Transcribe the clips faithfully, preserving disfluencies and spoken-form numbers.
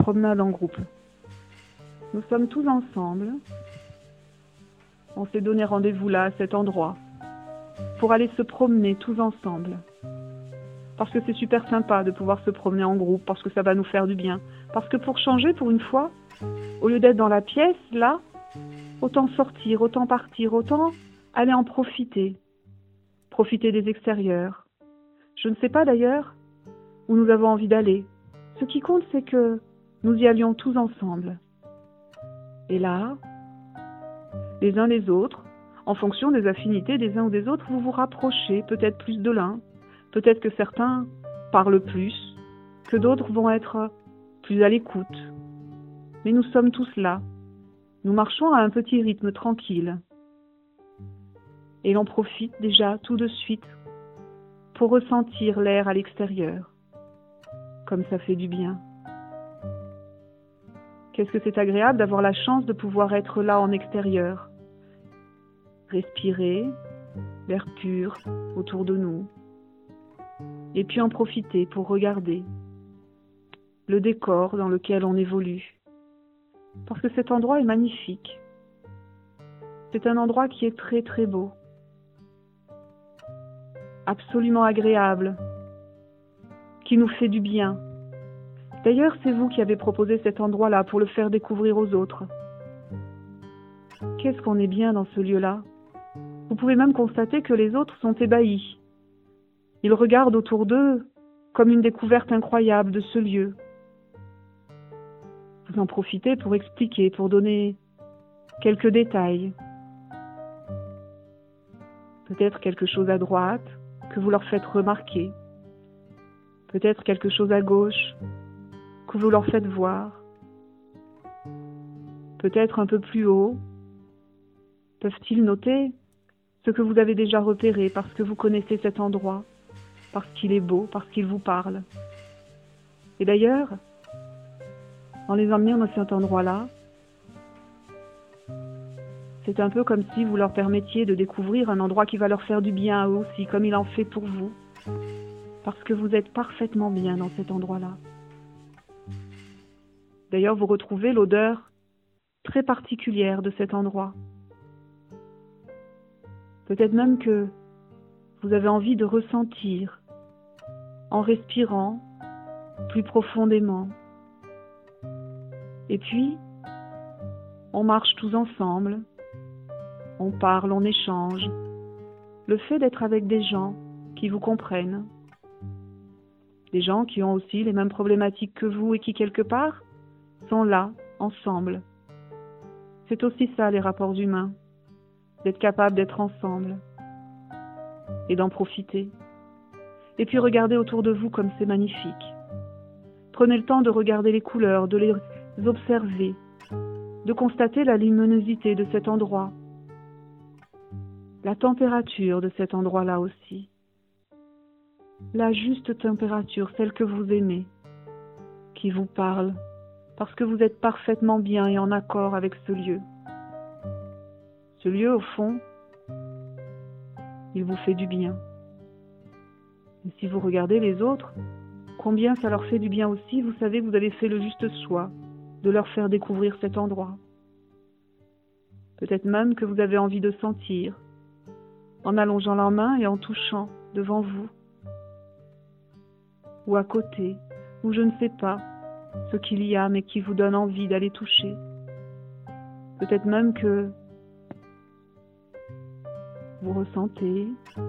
promenade en groupe. Nous sommes tous ensemble. On s'est donné rendez-vous là, à cet endroit, pour aller se promener tous ensemble. Parce que c'est super sympa de pouvoir se promener en groupe, parce que ça va nous faire du bien. Parce que pour changer, pour une fois, au lieu d'être dans la pièce, là, autant sortir, autant partir, autant aller en profiter. Profiter des extérieurs. Je ne sais pas d'ailleurs où nous avons envie d'aller. Ce qui compte, c'est que nous y allions tous ensemble. Et là, les uns les autres, en fonction des affinités des uns ou des autres, vous vous rapprochez peut-être plus de l'un. Peut-être que certains parlent plus, que d'autres vont être plus à l'écoute. Mais nous sommes tous là. Nous marchons à un petit rythme tranquille. Et l'on profite déjà tout de suite pour ressentir l'air à l'extérieur. Comme ça fait du bien. Qu'est-ce que c'est agréable d'avoir la chance de pouvoir être là en extérieur. Respirer l'air pur autour de nous. Et puis en profiter pour regarder le décor dans lequel on évolue. Parce que cet endroit est magnifique. C'est un endroit qui est très très beau. Absolument agréable. Qui nous fait du bien. D'ailleurs, c'est vous qui avez proposé cet endroit-là pour le faire découvrir aux autres. Qu'est-ce qu'on est bien dans ce lieu-là. Vous pouvez même constater que les autres sont ébahis. Ils regardent autour d'eux comme une découverte incroyable de ce lieu. Vous en profitez pour expliquer, pour donner quelques détails. Peut-être quelque chose à droite que vous leur faites remarquer. Peut-être quelque chose à gauche que vous leur faites voir. Peut-être un peu plus haut. Peuvent-ils noter ce que vous avez déjà repéré parce que vous connaissez cet endroit, parce qu'il est beau, parce qu'il vous parle. Et d'ailleurs, en les emmenant dans cet endroit-là, c'est un peu comme si vous leur permettiez de découvrir un endroit qui va leur faire du bien à eux aussi, comme il en fait pour vous, parce que vous êtes parfaitement bien dans cet endroit-là. D'ailleurs, vous retrouvez l'odeur très particulière de cet endroit. Peut-être même que vous avez envie de ressentir, en respirant plus profondément. Et puis, on marche tous ensemble, on parle, on échange. Le fait d'être avec des gens qui vous comprennent, des gens qui ont aussi les mêmes problématiques que vous et qui, quelque part, sont là, ensemble. C'est aussi ça, les rapports humains, d'être capable d'être ensemble et d'en profiter. Et puis regardez autour de vous comme c'est magnifique. Prenez le temps de regarder les couleurs, de les observer, de constater la luminosité de cet endroit, la température de cet endroit-là aussi, la juste température, celle que vous aimez, qui vous parle, parce que vous êtes parfaitement bien et en accord avec ce lieu. Ce lieu, au fond, il vous fait du bien. Et si vous regardez les autres, combien ça leur fait du bien aussi, vous savez, vous avez fait le juste choix de leur faire découvrir cet endroit. Peut-être même que vous avez envie de sentir, en allongeant leurs mains et en touchant devant vous, ou à côté, ou je ne sais pas ce qu'il y a, mais qui vous donne envie d'aller toucher. Peut-être même que vous ressentez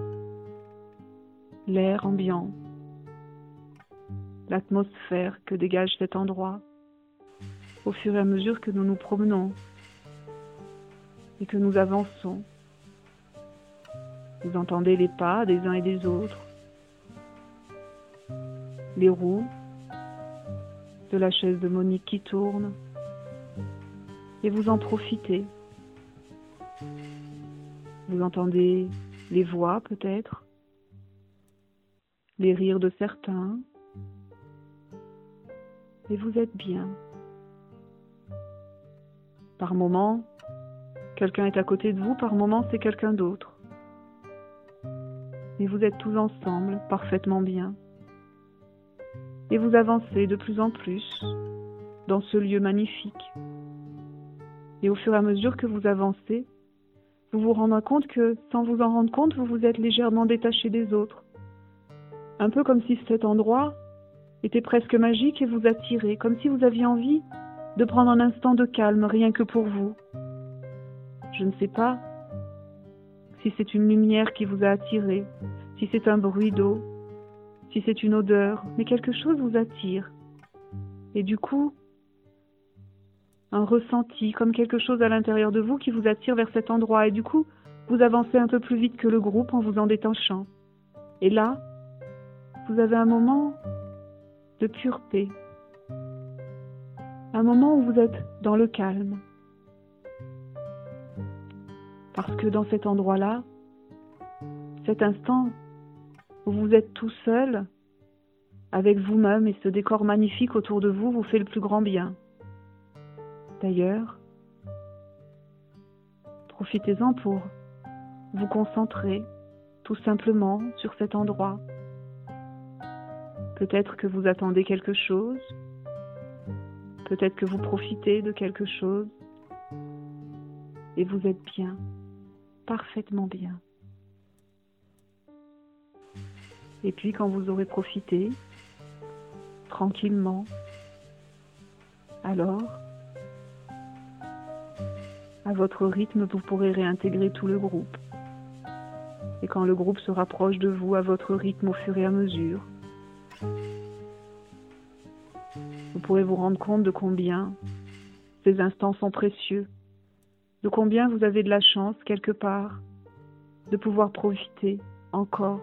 l'air ambiant, l'atmosphère que dégage cet endroit, au fur et à mesure que nous nous promenons et que nous avançons. Vous entendez les pas des uns et des autres, les roues de la chaise de Monique qui tourne, et vous en profitez. Vous entendez les voix peut-être, les rires de certains, et vous êtes bien. Par moments, quelqu'un est à côté de vous, par moments c'est quelqu'un d'autre. Et vous êtes tous ensemble, parfaitement bien. Et vous avancez de plus en plus dans ce lieu magnifique. Et au fur et à mesure que vous avancez, vous vous rendrez compte que, sans vous en rendre compte, vous vous êtes légèrement détaché des autres. Un peu comme si cet endroit était presque magique et vous attirait, comme si vous aviez envie de prendre un instant de calme, rien que pour vous. Je ne sais pas si c'est une lumière qui vous a attiré, si c'est un bruit d'eau, si c'est une odeur, mais quelque chose vous attire. Et du coup, un ressenti, comme quelque chose à l'intérieur de vous qui vous attire vers cet endroit. Et du coup, vous avancez un peu plus vite que le groupe en vous en détachant. Et là, vous avez un moment de pureté. Un moment où vous êtes dans le calme. Parce que dans cet endroit-là, cet instant où vous êtes tout seul, avec vous-même et ce décor magnifique autour de vous, vous fait le plus grand bien. D'ailleurs, profitez-en pour vous concentrer tout simplement sur cet endroit. Peut-être que vous attendez quelque chose, peut-être que vous profitez de quelque chose, et vous êtes bien, parfaitement bien. Et puis quand vous aurez profité, tranquillement, alors, à votre rythme, vous pourrez réintégrer tout le groupe. Et quand le groupe se rapproche de vous à votre rythme au fur et à mesure, vous pourrez vous rendre compte de combien ces instants sont précieux, de combien vous avez de la chance, quelque part, de pouvoir profiter encore,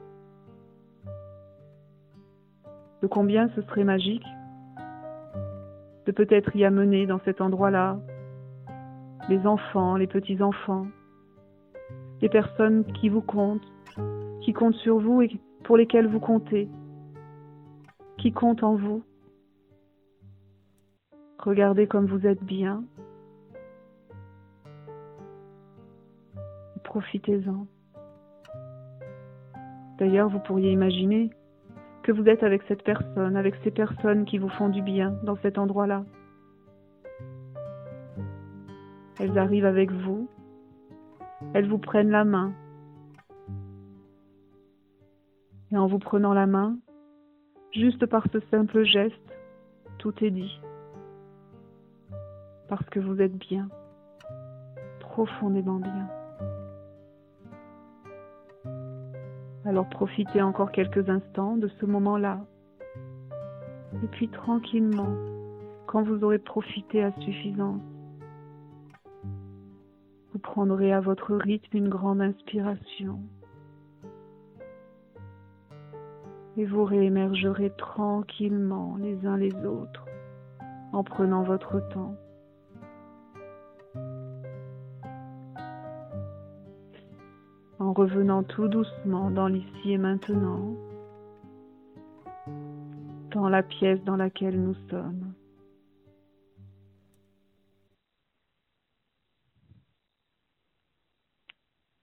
de combien ce serait magique de peut-être y amener dans cet endroit-là les enfants, les petits-enfants, les personnes qui vous comptent, qui comptent sur vous et pour lesquelles vous comptez, qui comptent en vous. Regardez comme vous êtes bien. Profitez-en. D'ailleurs, vous pourriez imaginer que vous êtes avec cette personne, avec ces personnes qui vous font du bien dans cet endroit-là. Elles arrivent avec vous, elles vous prennent la main. Et en vous prenant la main, juste par ce simple geste, tout est dit. Parce que vous êtes bien, profondément bien. Alors profitez encore quelques instants de ce moment-là. Et puis tranquillement, quand vous aurez profité à suffisance, vous prendrez à votre rythme une grande inspiration. Et vous réémergerez tranquillement les uns les autres en prenant votre temps. En revenant tout doucement dans l'ici et maintenant, dans la pièce dans laquelle nous sommes.